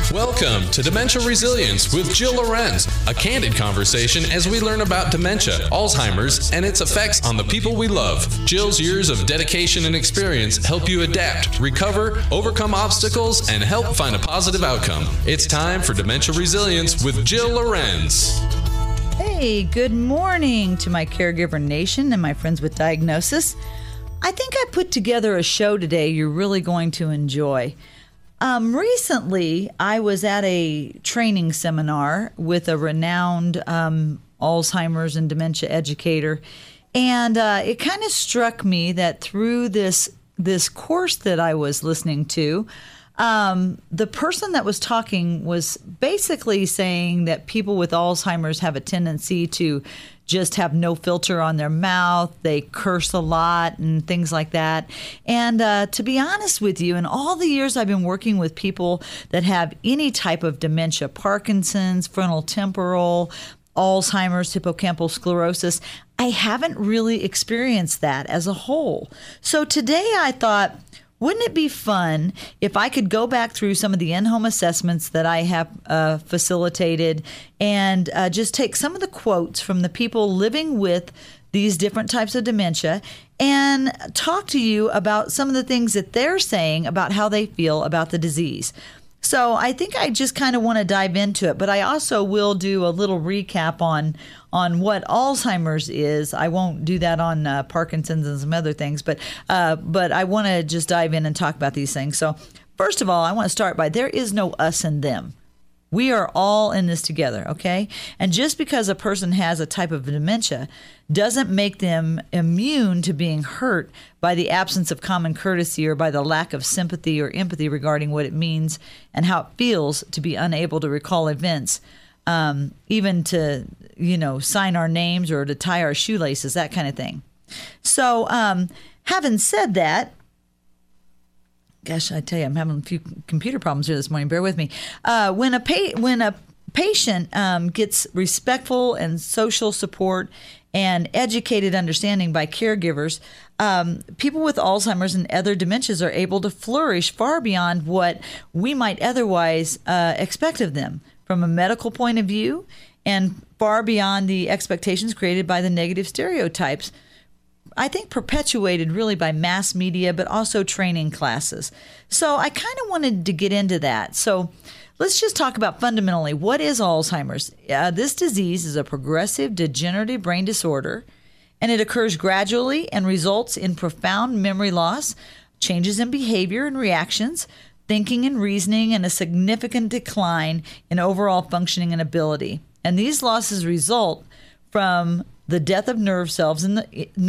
Welcome to Dementia Resilience with Jill Lorenz, a candid conversation as we learn about dementia, Alzheimer's, and its effects on the people we love. Jill's years of dedication and experience help you adapt, recover, overcome obstacles, and help find a positive outcome. It's time for Dementia Resilience with Jill Lorenz. Hey, good morning to my caregiver nation and my friends with diagnosis. I think I put together a show today you're really going to enjoy. Recently, I was at a training seminar with a renowned Alzheimer's and dementia educator, and it kind of struck me that through this course that I was listening to, the person that was talking was basically saying that people with Alzheimer's have a tendency to just have no filter on their mouth. They curse a lot and things like that. And to be honest with you, in all the years I've been working with people that have any type of dementia, Parkinson's, frontotemporal, Alzheimer's, hippocampal sclerosis, I haven't really experienced that as a whole. So today I thought, wouldn't it be fun if I could go back through some of the in-home assessments that I have facilitated and just take some of the quotes from the people living with these different types of dementia and talk to you about some of the things that they're saying about how they feel about the disease. So I think I just kind of want to dive into it, but I also will do a little recap on what Alzheimer's is. I won't do that on Parkinson's and some other things, but I want to just dive in and talk about these things. So first of all, I want to start by there is no us and them. We are all in this together, okay? And just because a person has a type of dementia doesn't make them immune to being hurt by the absence of common courtesy or by the lack of sympathy or empathy regarding what it means and how it feels to be unable to recall events, even to, sign our names or to tie our shoelaces, that kind of thing. So having said that, gosh, I tell you, I'm having a few computer problems here this morning. Bear with me. When a patient gets respectful and social support and educated understanding by caregivers, people with Alzheimer's and other dementias are able to flourish far beyond what we might otherwise expect of them from a medical point of view and far beyond the expectations created by the negative stereotypes, I think perpetuated really by mass media, but also training classes. So I kind of wanted to get into that. So let's just talk about fundamentally, what is Alzheimer's? This disease is a progressive degenerative brain disorder, and it occurs gradually and results in profound memory loss, changes in behavior and reactions, thinking and reasoning, and a significant decline in overall functioning and ability. And these losses result from the death of nerve cells in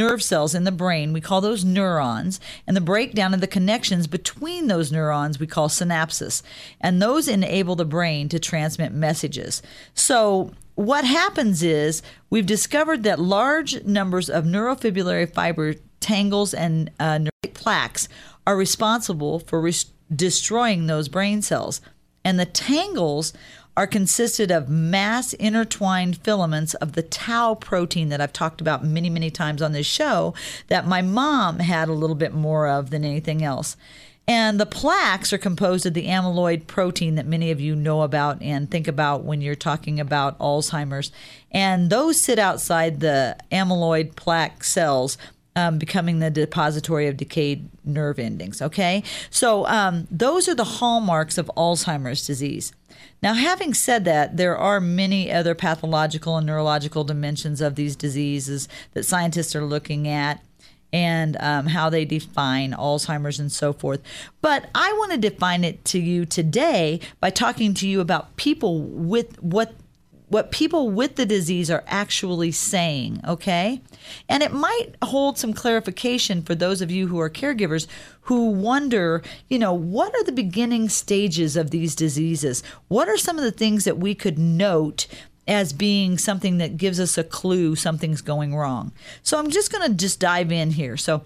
the brain, we call those neurons, and the breakdown of the connections between those neurons we call synapses. And those enable the brain to transmit messages. So what happens is we've discovered that large numbers of neurofibrillary fiber tangles and neuritic plaques are responsible for destroying those brain cells. And the tangles are consisted of mass intertwined filaments of the tau protein that I've talked about many, many times on this show that my mom had a little bit more of than anything else. And the plaques are composed of the amyloid protein that many of you know about and think about when you're talking about Alzheimer's. And those sit outside the amyloid plaque cells, becoming the depository of decayed nerve endings, okay? So those are the hallmarks of Alzheimer's disease. Now, having said that, there are many other pathological and neurological dimensions of these diseases that scientists are looking at and how they define Alzheimer's and so forth. But I want to define it to you today by talking to you about people with what people with the disease are actually saying, okay? And it might hold some clarification for those of you who are caregivers who wonder, what are the beginning stages of these diseases? What are some of the things that we could note as being something that gives us a clue something's going wrong? So I'm just going to dive in here. So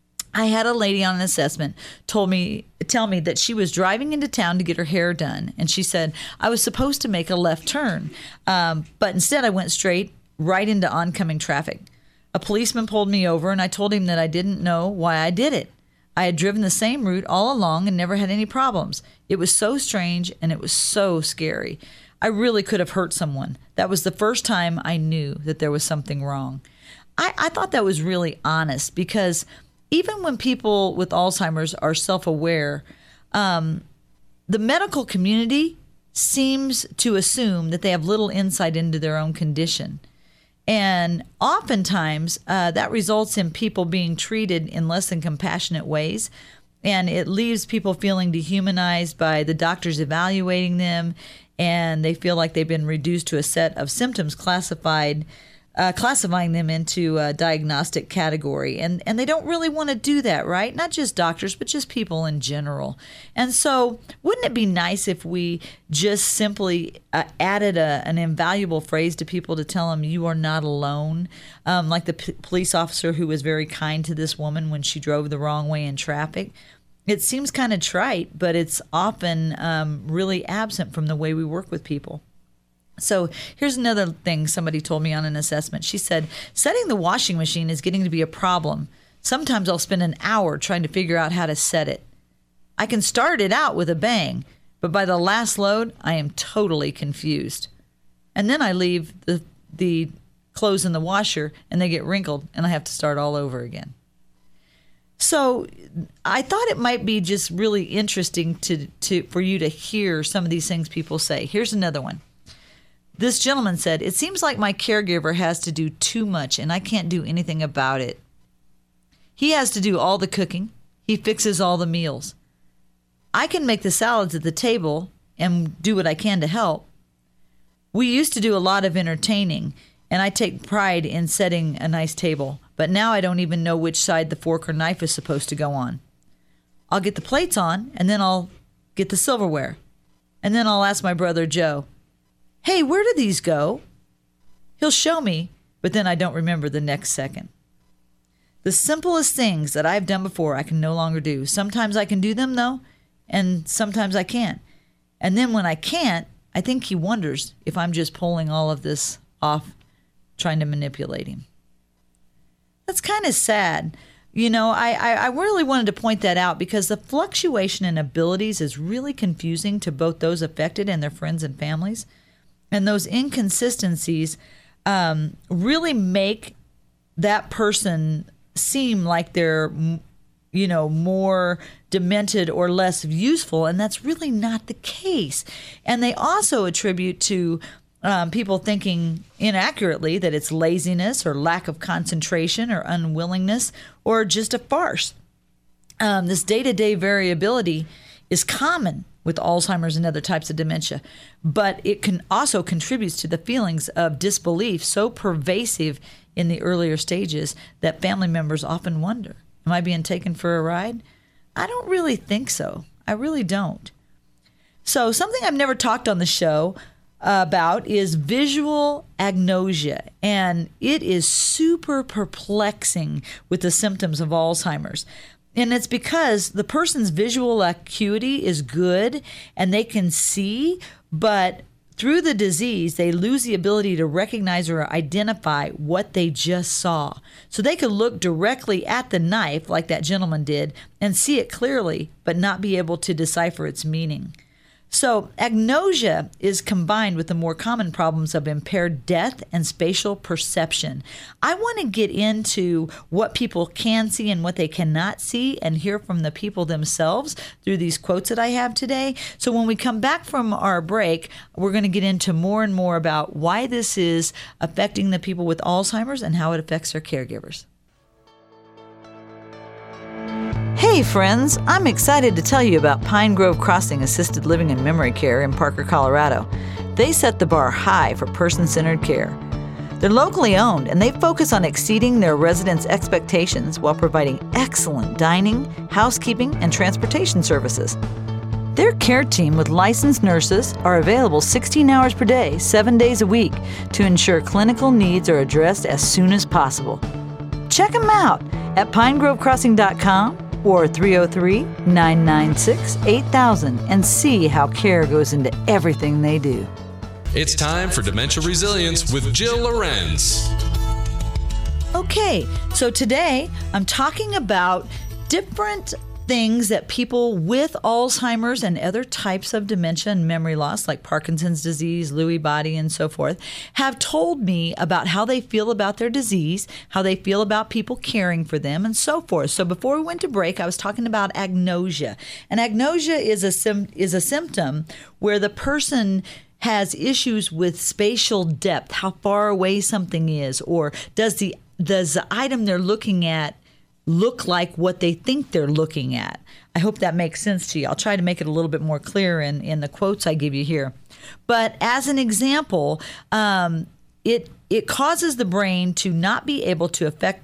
I had a lady on an assessment tell me that she was driving into town to get her hair done. And she said, I was supposed to make a left turn, but instead I went straight right into oncoming traffic. A policeman pulled me over and I told him that I didn't know why I did it. I had driven the same route all along and never had any problems. It was so strange and it was so scary. I really could have hurt someone. That was the first time I knew that there was something wrong. I thought that was really honest, because even when people with Alzheimer's are self-aware, the medical community seems to assume that they have little insight into their own condition. And oftentimes that results in people being treated in less than compassionate ways. And it leaves people feeling dehumanized by the doctors evaluating them. And they feel like they've been reduced to a set of symptoms classifying them into a diagnostic category. And they don't really want to do that, right? Not just doctors, but just people in general. And so wouldn't it be nice if we just simply added an invaluable phrase to people to tell them you are not alone? Like the police officer who was very kind to this woman when she drove the wrong way in traffic. It seems kind of trite, but it's often really absent from the way we work with people. So here's another thing somebody told me on an assessment. She said, setting the washing machine is getting to be a problem. Sometimes I'll spend an hour trying to figure out how to set it. I can start it out with a bang, but by the last load, I am totally confused. And then I leave the clothes in the washer and they get wrinkled and I have to start all over again. So I thought it might be just really interesting for you to hear some of these things people say. Here's another one. This gentleman said, it seems like my caregiver has to do too much and I can't do anything about it. He has to do all the cooking. He fixes all the meals. I can make the salads at the table and do what I can to help. We used to do a lot of entertaining and I take pride in setting a nice table, but now I don't even know which side the fork or knife is supposed to go on. I'll get the plates on and then I'll get the silverware. And then I'll ask my brother Joe, hey, where do these go? He'll show me, but then I don't remember the next second. The simplest things that I've done before I can no longer do. Sometimes I can do them, though, and sometimes I can't. And then when I can't, I think he wonders if I'm just pulling all of this off, trying to manipulate him. That's kind of sad. You know, I really wanted to point that out because the fluctuation in abilities is really confusing to both those affected and their friends and families. And those inconsistencies really make that person seem like they're, you know, more demented or less useful. And that's really not the case. And they also attribute to people thinking inaccurately that it's laziness or lack of concentration or unwillingness or just a farce. This day-to-day variability is common with Alzheimer's and other types of dementia, but it can also contributes to the feelings of disbelief so pervasive in the earlier stages that family members often wonder, am I being taken for a ride? I don't really think so. I really don't. So something I've never talked on the show about is visual agnosia, and it is super perplexing with the symptoms of Alzheimer's. And it's because the person's visual acuity is good and they can see, but through the disease, they lose the ability to recognize or identify what they just saw. So they could look directly at the knife like that gentleman did and see it clearly, but not be able to decipher its meaning. So agnosia is combined with the more common problems of impaired depth and spatial perception. I want to get into what people can see and what they cannot see and hear from the people themselves through these quotes that I have today. So when we come back from our break, we're going to get into more and more about why this is affecting the people with Alzheimer's and how it affects their caregivers. Hey friends, I'm excited to tell you about Pine Grove Crossing Assisted Living and Memory Care in Parker, Colorado. They set the bar high for person-centered care. They're locally owned and they focus on exceeding their residents' expectations while providing excellent dining, housekeeping, and transportation services. Their care team with licensed nurses are available 16 hours per day, 7 days a week to ensure clinical needs are addressed as soon as possible. Check them out at pinegrovecrossing.com or 303-996-8000 and see how care goes into everything they do. It's time for Dementia Resilience with Jill Lorenz. Okay, so today I'm talking about different things that people with Alzheimer's and other types of dementia and memory loss, like Parkinson's disease, Lewy body, and so forth, have told me about how they feel about their disease, how they feel about people caring for them, and so forth. So before we went to break, I was talking about agnosia. And agnosia is a symptom where the person has issues with spatial depth, how far away something is, or does the item they're looking at look like what they think they're looking at. I hope that makes sense to you. I'll try to make it a little bit more clear in the quotes I give you here. But as an example, it causes the brain to not be able to affect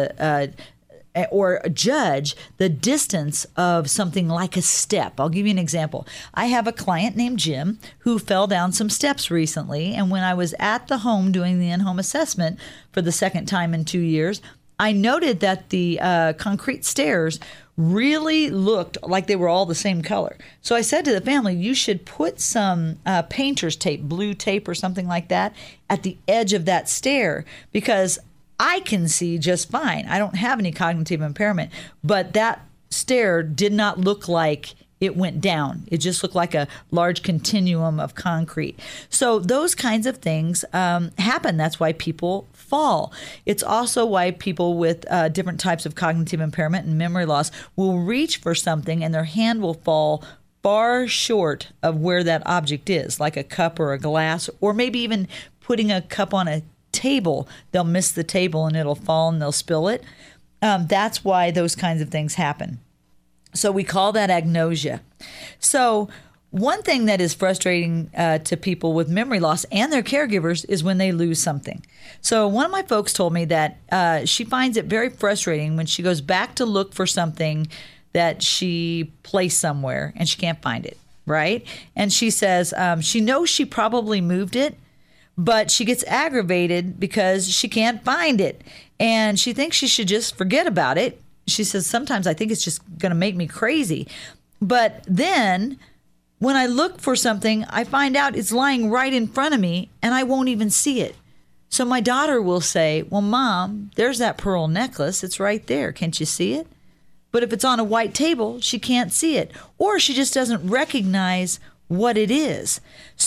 or judge the distance of something like a step. I'll give you an example. I have a client named Jim who fell down some steps recently, and when I was at the home doing the in-home assessment for the second time in 2 years, I noted that the concrete stairs really looked like they were all the same color. So I said to the family, you should put some painter's tape, blue tape or something like that, at the edge of that stair, because I can see just fine. I don't have any cognitive impairment, but that stair did not look like it went down. It just looked like a large continuum of concrete. So those kinds of things happen. That's why people fall. It's also why people with different types of cognitive impairment and memory loss will reach for something and their hand will fall far short of where that object is, like a cup or a glass, or maybe even putting a cup on a table. They'll miss the table and it'll fall and they'll spill it. That's why those kinds of things happen. So we call that agnosia. So one thing that is frustrating to people with memory loss and their caregivers is when they lose something. So one of my folks told me that she finds it very frustrating when she goes back to look for something that she placed somewhere and she can't find it, right? And she says she knows she probably moved it, but she gets aggravated because she can't find it. And she thinks she should just forget about it. She says, sometimes I think it's just going to make me crazy. But then when I look for something, I find out it's lying right in front of me and I won't even see it. So my daughter will say, well, Mom, there's that pearl necklace. It's right there. Can't you see it? But if it's on a white table, she can't see it. Or she just doesn't recognize what it is.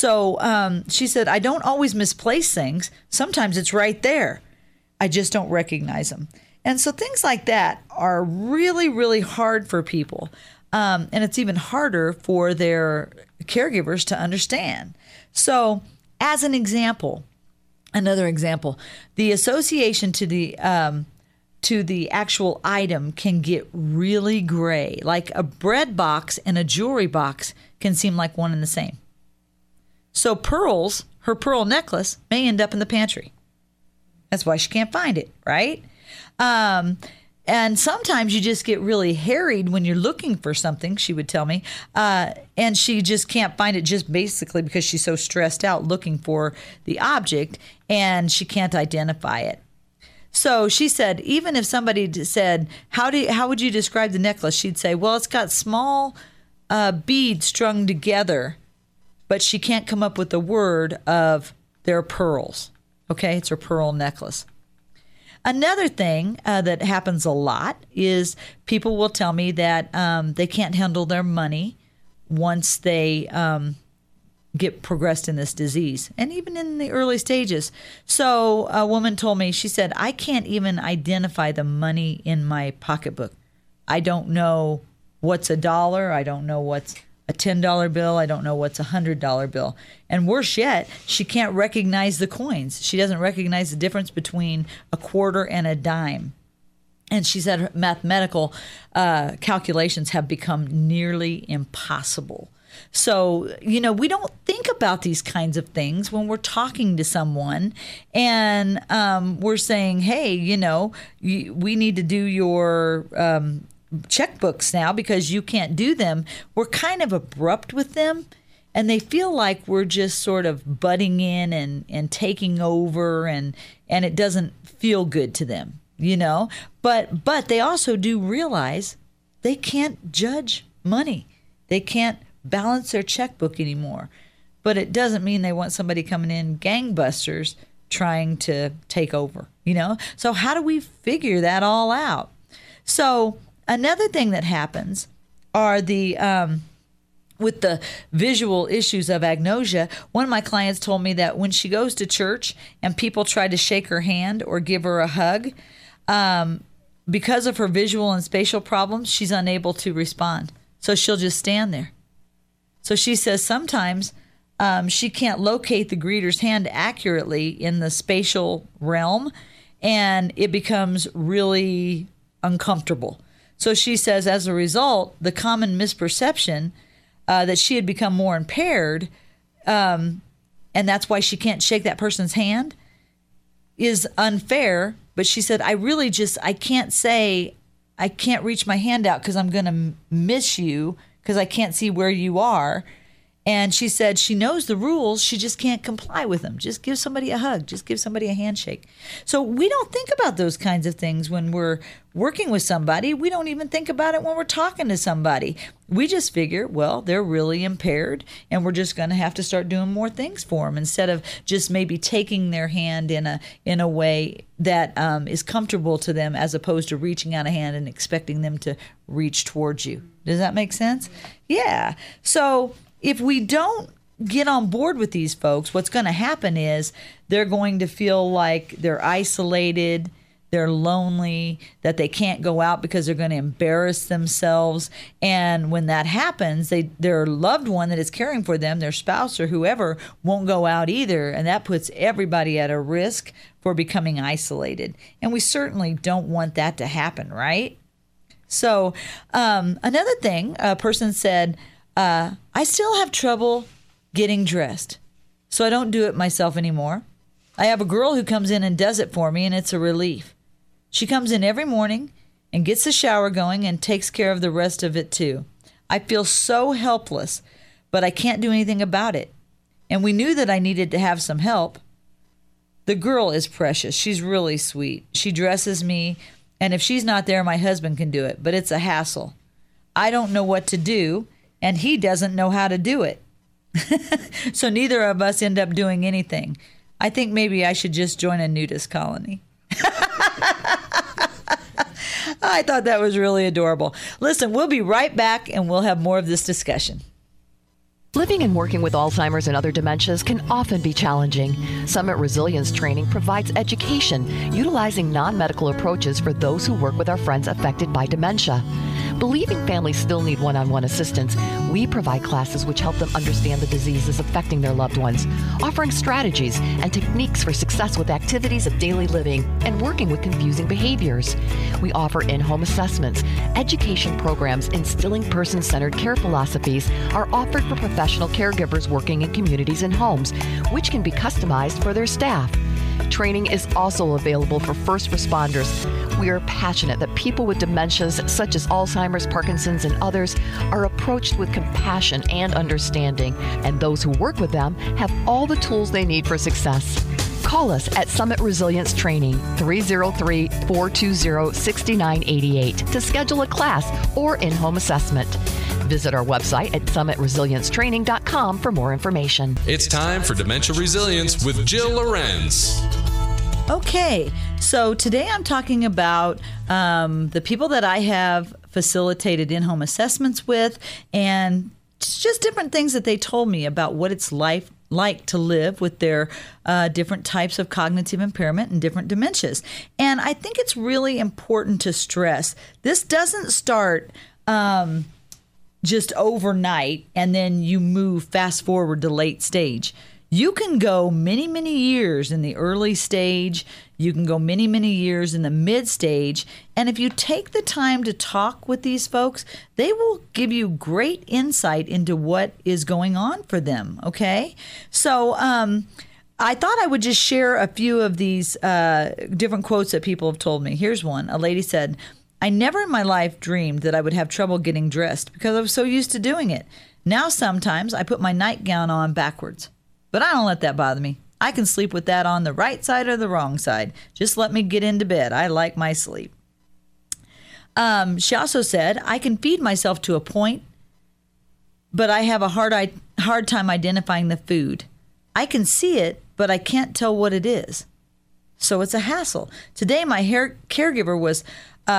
So she said, I don't always misplace things. Sometimes it's right there. I just don't recognize them. And so things like that are really, really hard for people. And it's even harder for their caregivers to understand. So as an example, another example, the association to the actual item can get really gray. Like a bread box and a jewelry box can seem like one and the same. So pearls, her pearl necklace, may end up in the pantry. That's why she can't find it, right? And sometimes you just get really harried when you're looking for something, she would tell me, and she just can't find it just basically because she's so stressed out looking for the object and she can't identify it. So she said, even if somebody said, how would you describe the necklace? She'd say, well, it's got small beads strung together, but she can't come up with the word of their pearls. Okay, it's her pearl necklace. Another thing that happens a lot is people will tell me that they can't handle their money once they get progressed in this disease, and even in the early stages. So a woman told me, she said, I can't even identify the money in my pocketbook. I don't know what's $1. I don't know what's a $10 bill. I don't know what's a $100 bill. And worse yet, she can't recognize the coins. She doesn't recognize the difference between a quarter and a dime. And she said mathematical calculations have become nearly impossible. So, we don't think about these kinds of things when we're talking to someone and we're saying, hey, we need to do your checkbooks now because you can't do them. We're kind of abrupt with them and they feel like we're just sort of butting in and taking over and it doesn't feel good to them, But they also do realize they can't judge money. They can't balance their checkbook anymore. But it doesn't mean they want somebody coming in gangbusters trying to take over, So how do we figure that all out? So another thing that happens are with the visual issues of agnosia. One of my clients told me that when she goes to church and people try to shake her hand or give her a hug, because of her visual and spatial problems, she's unable to respond. So she'll just stand there. So she says sometimes she can't locate the greeter's hand accurately in the spatial realm, and it becomes really uncomfortable. So she says, as a result, the common misperception that she had become more impaired, and that's why she can't shake that person's hand, is unfair. But she said, I can't reach my hand out because I'm going to miss you because I can't see where you are. And she said she knows the rules. She just can't comply with them. Just give somebody a hug. Just give somebody a handshake. So we don't think about those kinds of things when we're working with somebody. We don't even think about it when we're talking to somebody. We just figure, well, they're really impaired and we're just going to have to start doing more things for them instead of just maybe taking their hand in a way that is comfortable to them, as opposed to reaching out a hand and expecting them to reach towards you. Does that make sense? Yeah. So if we don't get on board with these folks, what's going to happen is they're going to feel like they're isolated, they're lonely, that they can't go out because they're going to embarrass themselves. And when that happens, their loved one that is caring for them, their spouse or whoever, won't go out either. And that puts everybody at a risk for becoming isolated. And we certainly don't want that to happen, right? So another thing, a person said, I still have trouble getting dressed, so I don't do it myself anymore. I have a girl who comes in and does it for me, and it's a relief. She comes in every morning and gets the shower going and takes care of the rest of it too. I feel so helpless, but I can't do anything about it. And we knew that I needed to have some help. The girl is precious. She's really sweet. She dresses me, and if she's not there, my husband can do it, but it's a hassle. I don't know what to do, and he doesn't know how to do it. So neither of us end up doing anything. I think maybe I should just join a nudist colony. I thought that was really adorable. Listen, we'll be right back and we'll have more of this discussion. Living and working with Alzheimer's and other dementias can often be challenging. Summit Resilience Training provides education utilizing non-medical approaches for those who work with our friends affected by dementia. Believing families still need one-on-one assistance, we provide classes which help them understand the diseases affecting their loved ones, offering strategies and techniques for success with activities of daily living and working with confusing behaviors. We offer in-home assessments. Education programs instilling person-centered care philosophies are offered for professional caregivers working in communities and homes, which can be customized for their staff. Training is also available for first responders. We are passionate that people with dementias such as Alzheimer's, Parkinson's, and others are approached with compassion and understanding, and those who work with them have all the tools they need for success. Call us at Summit Resilience Training, 303-420-6988 to schedule a class or in-home assessment. Visit our website at summitresiliencetraining.com for more information. It's time for Dementia Resilience with Jill Lorenz. Okay, so today I'm talking about the people that I have facilitated in-home assessments with, and just different things that they told me about what it's like to live with their different types of cognitive impairment and different dementias. And I think it's really important to stress, this doesn't start just overnight and then you move fast forward to late stage. You can go many, many years in the early stage. You can go many, many years in the mid stage. And if you take the time to talk with these folks, they will give you great insight into what is going on for them. Okay. So, I thought I would just share a few of these different quotes that people have told me. Here's one. A lady said, "I never in my life dreamed that I would have trouble getting dressed because I was so used to doing it. Now sometimes I put my nightgown on backwards. But I don't let that bother me. I can sleep with that on the right side or the wrong side. Just let me get into bed. I like my sleep." She also said, "I can feed myself to a point, but I have a hard time identifying the food. I can see it, but I can't tell what it is. So it's a hassle. Today, my caregiver was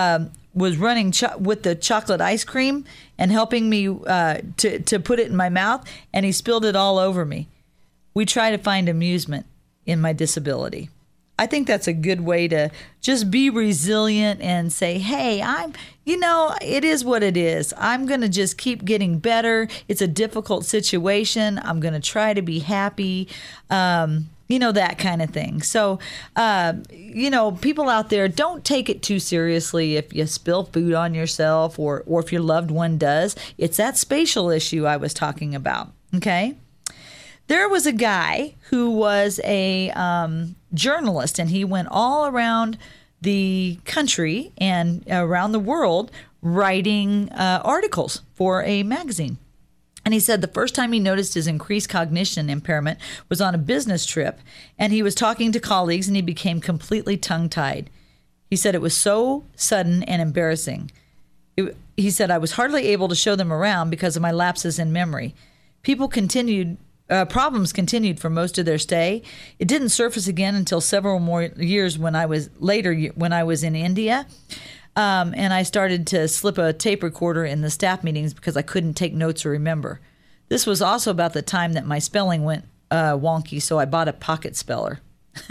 was running with the chocolate ice cream and helping me to put it in my mouth, and he spilled it all over me. We try to find amusement in my disability. I think that's a good way to just be resilient and say, hey, it is what it is. I'm going to just keep getting better. It's a difficult situation. I'm going to try to be happy. That kind of thing. So, people out there, don't take it too seriously if you spill food on yourself or if your loved one does. It's that spatial issue I was talking about. Okay. There was a guy who was a journalist, and he went all around the country and around the world writing articles for a magazine. And he said the first time he noticed his increased cognition impairment was on a business trip, and he was talking to colleagues, and he became completely tongue-tied. He said it was so sudden and embarrassing. He said, I was hardly able to show them around because of my lapses in memory. Problems continued for most of their stay. It didn't surface again until several more years when I was in India. And I started to slip a tape recorder in the staff meetings because I couldn't take notes or remember. This was also about the time that my spelling went wonky, so I bought a pocket speller.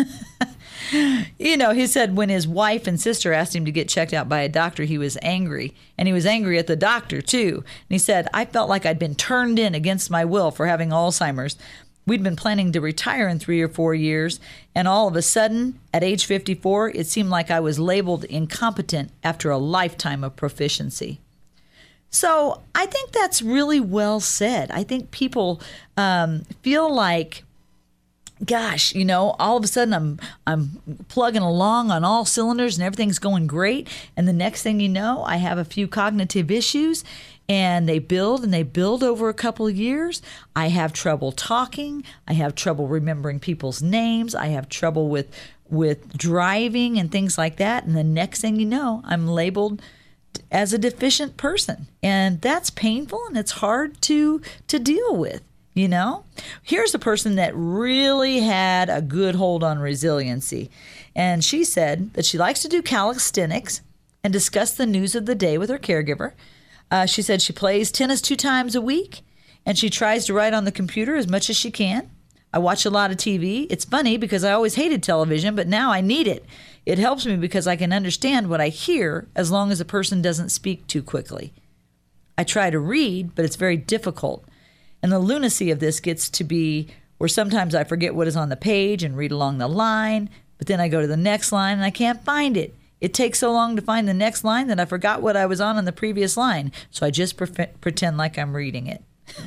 He said when his wife and sister asked him to get checked out by a doctor, he was angry. And he was angry at the doctor, too. And he said, I felt like I'd been turned in against my will for having Alzheimer's. We'd been planning to retire in 3 or 4 years, and all of a sudden, at age 54, it seemed like I was labeled incompetent after a lifetime of proficiency. So I think that's really well said. I think people feel like, gosh, all of a sudden I'm plugging along on all cylinders and everything's going great. And the next thing you know, I have a few cognitive issues, and they build over a couple of years. I have trouble talking. I have trouble remembering people's names. I have trouble with driving and things like that. And the next thing you know, I'm labeled as a deficient person. And that's painful, and it's hard to deal with. Here's a person that really had a good hold on resiliency. And she said that she likes to do calisthenics and discuss the news of the day with her caregiver. She said she plays tennis 2 times a week, and she tries to write on the computer as much as she can. I watch a lot of TV. It's funny because I always hated television, but now I need it. It helps me because I can understand what I hear as long as a person doesn't speak too quickly. I try to read, but it's very difficult. And the lunacy of this gets to be where sometimes I forget what is on the page and read along the line, but then I go to the next line and I can't find it. It takes so long to find the next line that I forgot what I was on the previous line, so I just pretend like I'm reading it.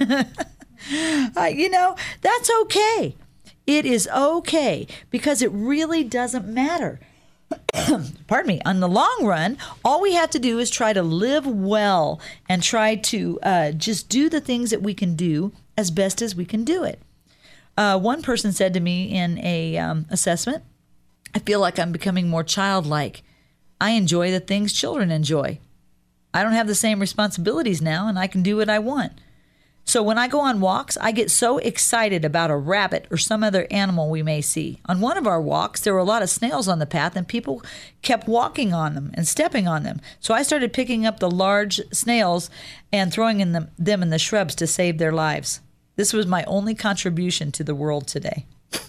That's okay. It is okay because it really doesn't matter. Pardon me. On the long run, all we have to do is try to live well and try to just do the things that we can do as best as we can do it. One person said to me in a assessment, I feel like I'm becoming more childlike. I enjoy the things children enjoy. I don't have the same responsibilities now, and I can do what I want. So when I go on walks, I get so excited about a rabbit or some other animal we may see. On one of our walks, there were a lot of snails on the path, and people kept walking on them and stepping on them. So I started picking up the large snails and throwing them in the shrubs to save their lives. This was my only contribution to the world today.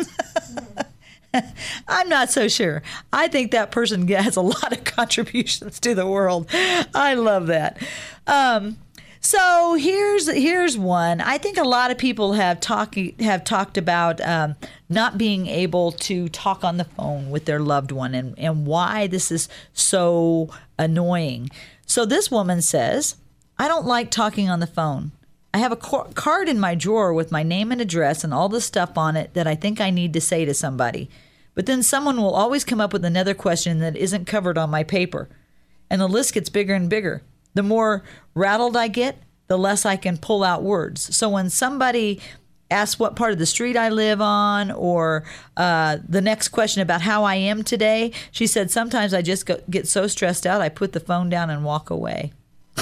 I'm not so sure. I think that person has a lot of contributions to the world. I love that. So here's one. I think a lot of people have talked about not being able to talk on the phone with their loved one and why this is so annoying. So this woman says, I don't like talking on the phone. I have a card in my drawer with my name and address and all the stuff on it that I think I need to say to somebody. But then someone will always come up with another question that isn't covered on my paper. And the list gets bigger and bigger. The more rattled I get, the less I can pull out words. So when somebody asks what part of the street I live on or the next question about how I am today, she said, sometimes I just get so stressed out, I put the phone down and walk away.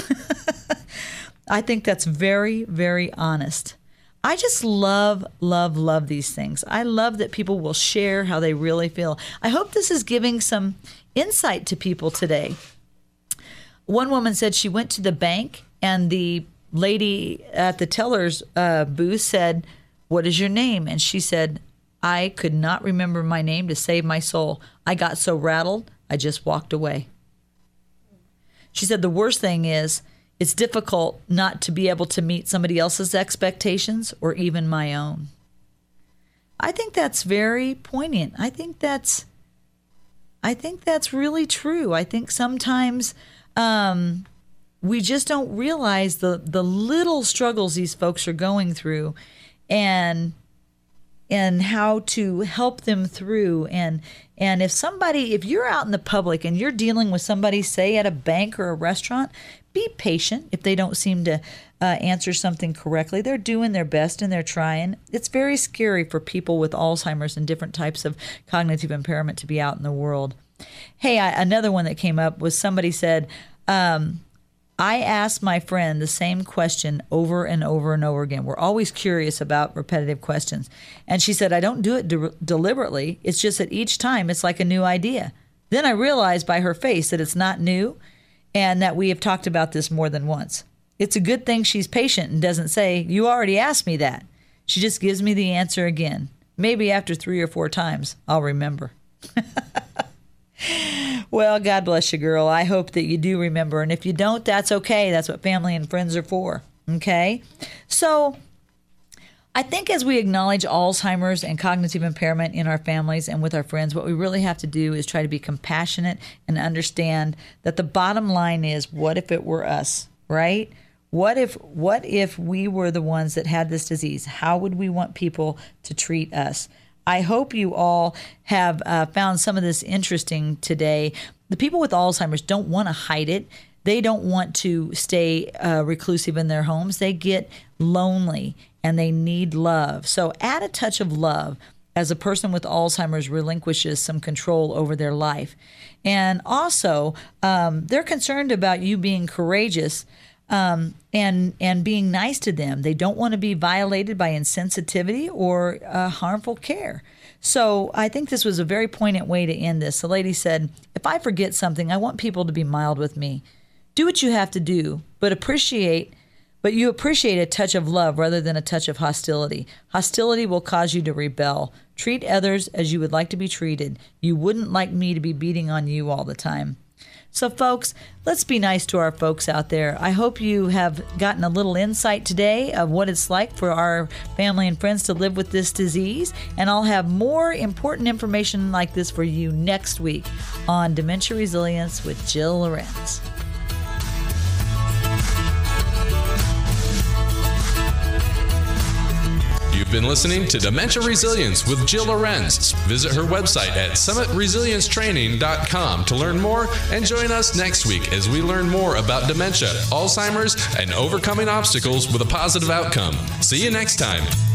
I think that's very, very honest. I just love these things. I love that people will share how they really feel. I hope this is giving some insight to people today. One woman said she went to the bank and the lady at the teller's booth said, "What is your name?" And she said, "I could not remember my name to save my soul. I got so rattled, I just walked away." She said the worst thing is it's difficult not to be able to meet somebody else's expectations or even my own. I think that's very poignant. I think that's really true. I think sometimes we just don't realize the little struggles these folks are going through and how to help them through. And if you're out in the public and you're dealing with somebody, say at a bank or a restaurant, be patient if they don't seem to answer something correctly. They're doing their best and they're trying. It's very scary for people with Alzheimer's and different types of cognitive impairment to be out in the world. Hey, another one that came up was somebody said, I asked my friend the same question over and over and over again. We're always curious about repetitive questions. And she said, I don't do it deliberately. It's just that each time it's like a new idea. Then I realized by her face that it's not new and that we have talked about this more than once. It's a good thing she's patient and doesn't say, you already asked me that. She just gives me the answer again. Maybe after 3 or 4 times, I'll remember. Well, God bless you, girl. I hope that you do remember. And if you don't, that's okay. That's what family and friends are for. Okay? So I think as we acknowledge Alzheimer's and cognitive impairment in our families and with our friends, what we really have to do is try to be compassionate and understand that the bottom line is, what if it were us, right? What if we were the ones that had this disease? How would we want people to treat us? I hope you all have found some of this interesting today. The people with Alzheimer's don't want to hide it. They don't want to stay reclusive in their homes. They get lonely and they need love. So add a touch of love as a person with Alzheimer's relinquishes some control over their life. And also, they're concerned about you being courageous and being nice to them. They don't want to be violated by insensitivity or harmful care. So I think this was a very poignant way to end this. The lady said, if I forget something, I want people to be mild with me. Do what you have to do, but you appreciate a touch of love rather than a touch of hostility. Hostility will cause you to rebel. Treat others as you would like to be treated. You wouldn't like me to be beating on you all the time. So, folks, let's be nice to our folks out there. I hope you have gotten a little insight today of what it's like for our family and friends to live with this disease. And I'll have more important information like this for you next week on Dementia Resilience with Jill Lorenz. You've been listening to Dementia Resilience with Jill Lorenz. Visit her website at summitresiliencetraining.com to learn more and join us next week as we learn more about dementia, Alzheimer's, and overcoming obstacles with a positive outcome. See you next time.